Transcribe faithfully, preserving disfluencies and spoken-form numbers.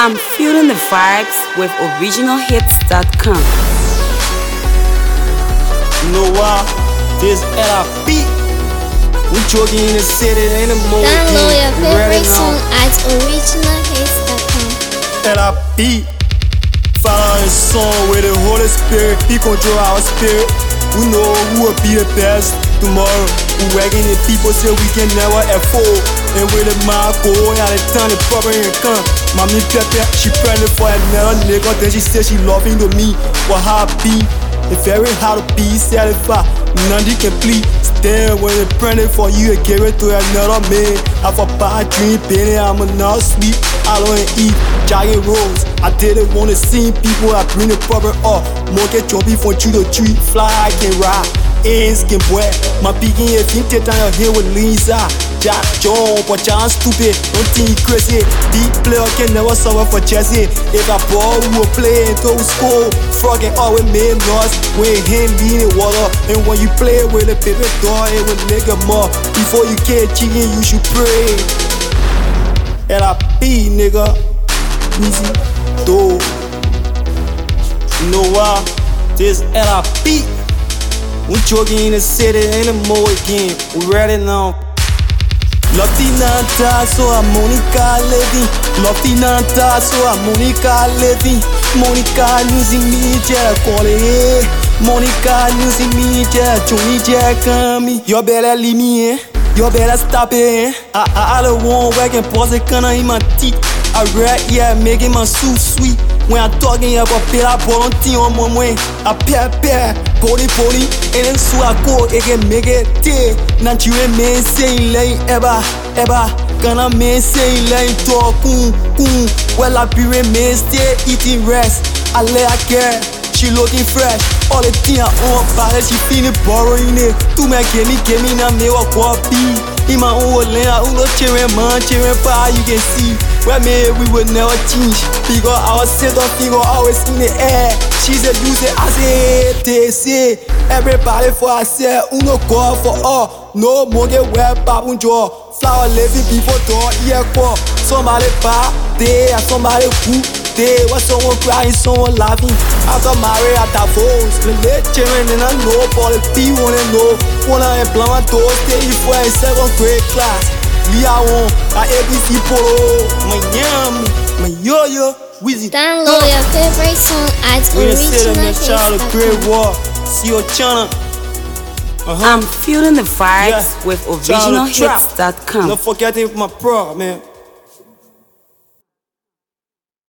I'm feeling the vibes with original hits dot com. You know why? This L I P. We jogging in the city, ain't a more. Download your favorite song at original hits dot com. L I P. Follow his song with the Holy Spirit. He control our spirit. We know who will be the best tomorrow. We wagging the people say we can never afford. And with the mind go out the time the problem ain't come. Mommy Pepe, she pregnant for another nigga. Then she said she loving to me. What how I be? It's very hard to be satisfied. None can please. Stand when it's pregnant for you and give it to another man. I for bad dream, baby, I'm not sweet. I don't eat giant rolls. I didn't wanna see people. I bring the problem up. Monkey jumping from tree to tree. Fly, I can ride. Ends can boy. My picking if you take down your head with Lisa. Jack John, but John stupid. Don't think crazy. Deep player can never suffer for Jesse. If I ball, we will play into school. Frogging always made noise. When hand lean in water. And when you play with a baby doll, it will make a more. Before you get chicken, you should pray. L I P, nigga. Easy, though. You know why? This L I P. We jogging in the city, ain't a more again. We ready now. Lofty Nanta, so I'm Monica Levy. Lofty Nanta, so I'm Monica Levy. Monica losing me, Jack Collie. Monica losing me, Jack Johnny Jack me. You better leave me in. You better stop it. I I, I don't want work and pause it, kinda in my teeth. I read, yeah, making my soup sweet. When I'm talking about pay la volonté on mon way, I pay pay, poli poli, and then so I go, it can make it day. Natural man saying lane ever, ever. Gonna man saying lane talk, coon, coon. Well, I be man stay eating rest. I let her care, she looking fresh. All the things I own, but she feeling borrowing it. To make me, give me now, me walk up be. In my own lane, I will cheering man, cheering pie, you can see. Well, man, we will never change. Because our center finger always in the air. She said, you say, I say, they say. Everybody for herself, uno go for all. No more get wet, babun jaw. Flower living before door, yeah, for somebody buy, they are somebody who. They was someone crying, someone laughing. After marriage, at the voice. The late children, and I know for the people wanna know. Wanna employ my door, stay for a seventh grade class. Liaon, a A B C Polo, Miami, my yo-yo, Wizzy. Download your favorite song at original hits dot com. Great War, see your channel. Uh-huh. I'm feeling the vibes Yeah. with original hits dot com. Don't forget my pro, man.